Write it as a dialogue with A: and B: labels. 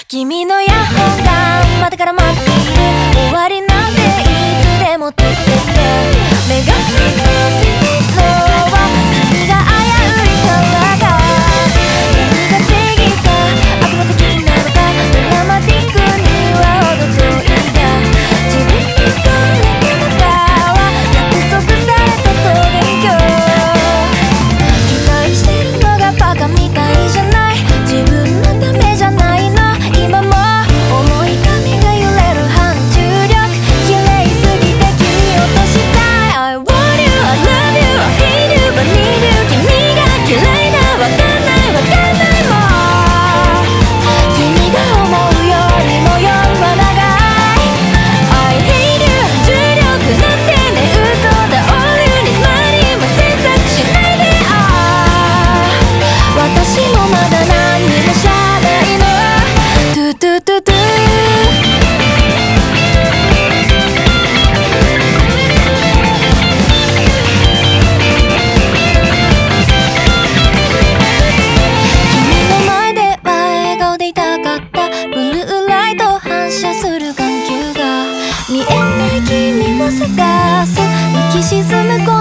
A: 君のイヤホンがまだから待っている。終わりなんていつでもって設定。目が覚めるのは君が危ういからか。何が正義か悪魔的なのか、ドラマティックには程遠いが、自分にこれたのかは約束されたと勉強。期待してるのがバカみたいじゃない。自分のためじゃないの今も。重い髪が揺れる反重力、綺麗すぎて切り落としたい。 I want you, I love you, I hate you, but need you。 君が嫌いだ、わかんないわかんないもん。君が思うよりも夜は長い。 I hate you、 重力なんてね嘘だ。 All you need is money、 もう詮索しないで。私もまだ何にもしゃないの。トゥトゥトゥトゥ。君の前では笑顔でいたかった。ブルーライト反射する眼球が見えない君を探す。浮き沈む